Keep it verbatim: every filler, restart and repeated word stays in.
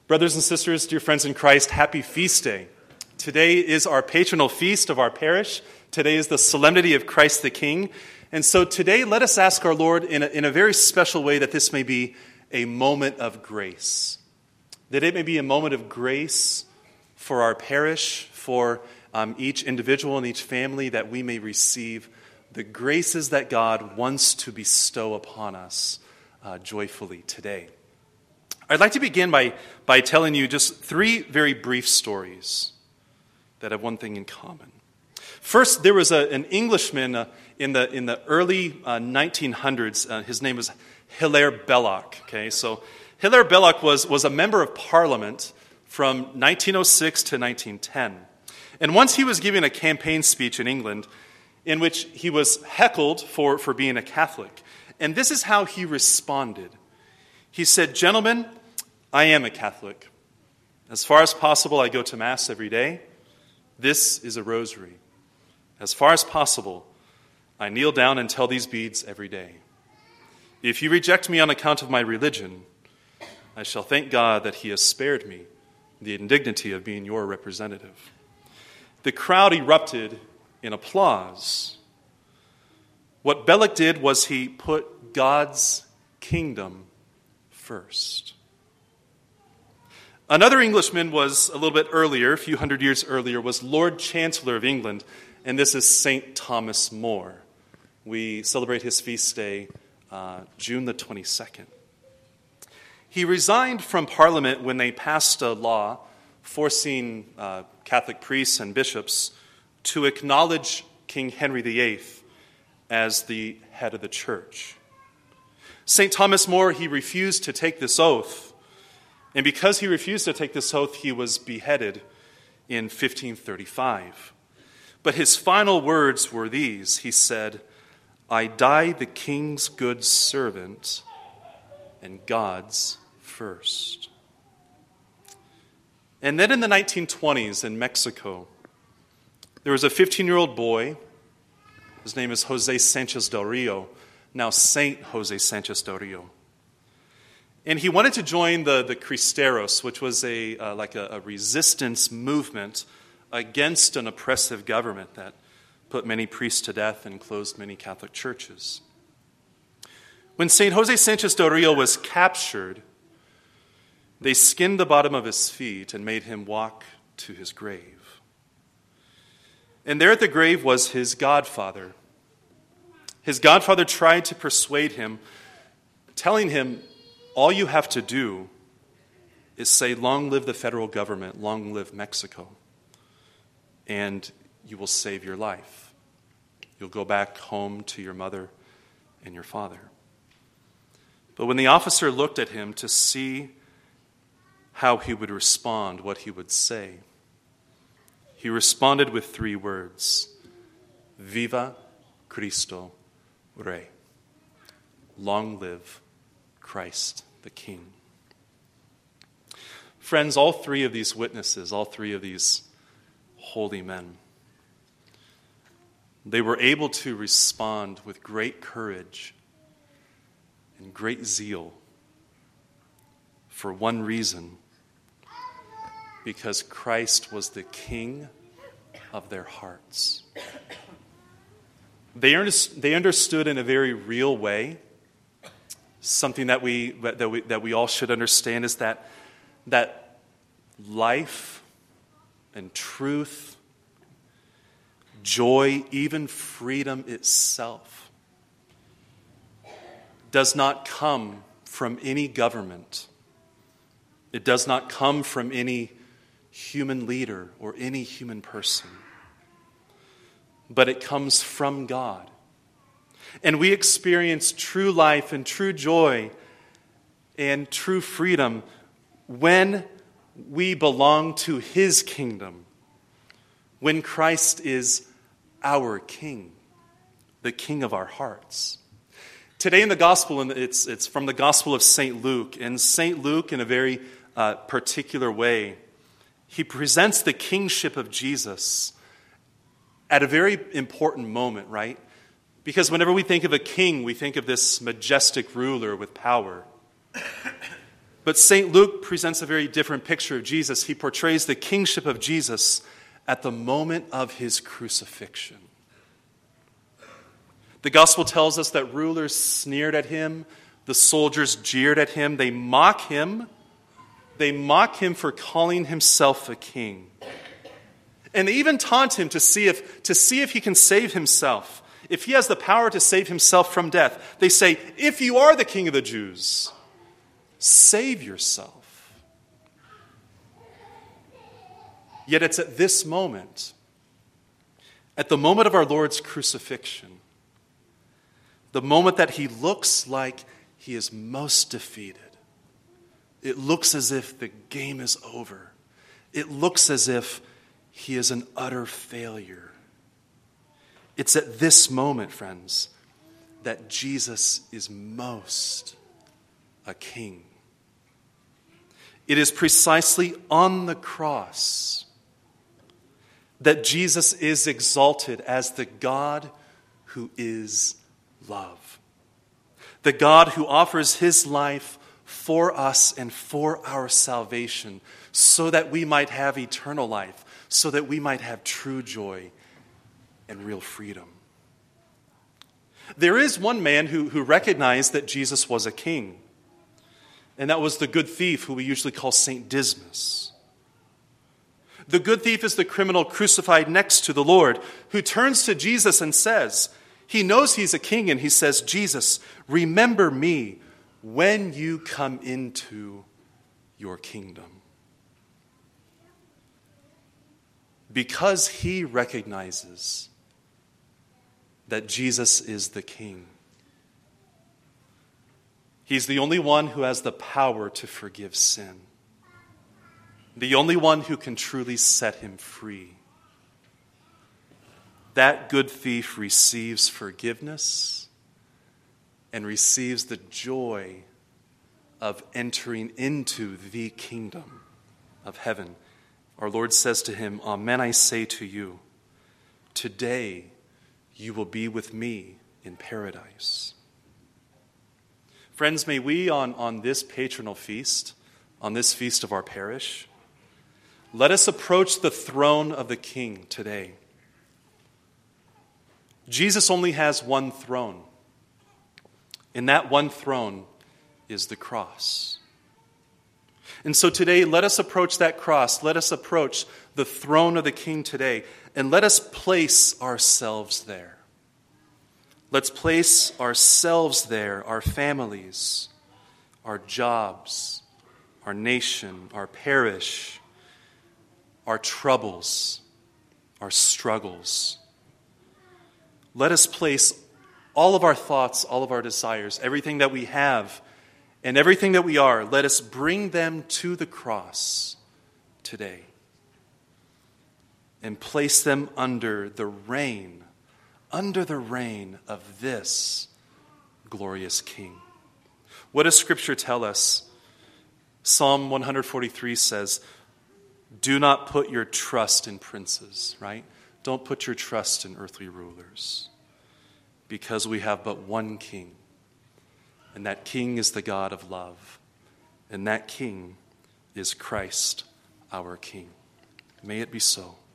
Brothers and sisters, dear friends in Christ, happy feast day. Today is our patronal feast of our parish. Today is the solemnity of Christ the King. And so today, let us ask our Lord in a, in a very special way that this may be a moment of grace. That it may be a moment of grace for our parish, for um, each individual and each family, that we may receive the graces that God wants to bestow upon us uh, joyfully today. I'd like to begin by, by telling you just three very brief stories that have one thing in common. First, there was a, an Englishman uh, in the in the early uh, nineteen hundreds. Uh, his name was Hilaire Belloc. Okay, so Hilaire Belloc was, was a member of Parliament from nineteen oh six to nineteen ten. And once he was giving a campaign speech in England in which he was heckled for, for being a Catholic. And this is how he responded. He said, "Gentlemen, I am a Catholic. As far as possible, I go to Mass every day. This is a rosary. As far as possible, I kneel down and tell these beads every day. If you reject me on account of my religion, I shall thank God that he has spared me the indignity of being your representative." The crowd erupted in applause. What Belloc did was he put God's kingdom first. Another Englishman was a little bit earlier, a few hundred years earlier, was Lord Chancellor of England, and this is Saint Thomas More. We celebrate his feast day uh, June the twenty-second. He resigned from Parliament when they passed a law forcing uh, Catholic priests and bishops to acknowledge King Henry the Eighth as the head of the church. Saint Thomas More, he refused to take this oath. And because he refused to take this oath, he was beheaded in fifteen thirty-five. But his final words were these. He said, "I die the king's good servant and God's first." And then in the nineteen twenties in Mexico, there was a fifteen-year-old boy. His name is Jose Sanchez del Rio, now Saint Jose Sanchez del Rio. And he wanted to join the, the Cristeros, which was a uh, like a, a resistance movement against an oppressive government that put many priests to death and closed many Catholic churches. When Saint Jose Sanchez del Rio was captured, they skinned the bottom of his feet and made him walk to his grave. And there at the grave was his godfather. His godfather tried to persuade him, telling him, "All you have to do is say, 'Long live the federal government, long live Mexico,' and you will save your life. You'll go back home to your mother and your father." But when the officer looked at him to see how he would respond, what he would say, he responded with three words: "Viva Cristo Rey." Long live Christ the King. Friends, all three of these witnesses, all three of these holy men, they were able to respond with great courage and great zeal for one reason: because Christ was the King of their hearts. They understood in a very real way. Something that we that we that we all should understand is that that life and truth, joy, even freedom itself, does not come from any government. It does not come from any human leader or any human person. But it comes from God. And we experience true life and true joy and true freedom when we belong to his kingdom, when Christ is our King, the King of our hearts. Today in the Gospel, and it's, it's from the Gospel of Saint Luke, and Saint Luke, in a very uh, particular way, he presents the kingship of Jesus at a very important moment, right? Because whenever we think of a king, we think of this majestic ruler with power. But Saint Luke presents a very different picture of Jesus. He portrays the kingship of Jesus at the moment of his crucifixion. The gospel tells us that rulers sneered at him, the soldiers jeered at him, they mock him. They mock him for calling himself a king. And they even taunt him to see if, to see if he can save himself. If he has the power to save himself from death. They say, if you are the king of the Jews, save yourself. Yet it's at this moment, at the moment of our Lord's crucifixion, the moment that he looks like he is most defeated. It looks as if the game is over. It looks as if he is an utter failure. It's at this moment, friends, that Jesus is most a king. It is precisely on the cross that Jesus is exalted as the God who is love. The God who offers his life for us and for our salvation, so that we might have eternal life, so that we might have true joy and real freedom. There is one man who, who recognized that Jesus was a king, and that was the good thief who we usually call Saint Dismas. The good thief is the criminal crucified next to the Lord, who turns to Jesus and says, he knows he's a king, and he says, Jesus, remember me when you come into your kingdom. Because he recognizes that Jesus is the king. He's the only one who has the power to forgive sin. The only one who can truly set him free. That good thief receives forgiveness and receives the joy of entering into the kingdom of heaven. Our Lord says to him, Amen, I say to you, today you will be with me in paradise. Friends, may we on, on this patronal feast, on this feast of our parish, let us approach the throne of the King today. Jesus only has one throne, and that one throne is the cross. And so today, let us approach that cross. Let us approach the throne of the King today, and let us place ourselves there. Let's place ourselves there, our families, our jobs, our nation, our parish, our troubles, our struggles. Let us place all of our thoughts, all of our desires, everything that we have, and everything that we are, let us bring them to the cross today and place them under the reign, under the reign of this glorious King. What does Scripture tell us? Psalm one forty-three says, do not put your trust in princes, right? Don't put your trust in earthly rulers, because we have but one King, and that King is the God of love, and that King is Christ, our King. May it be so.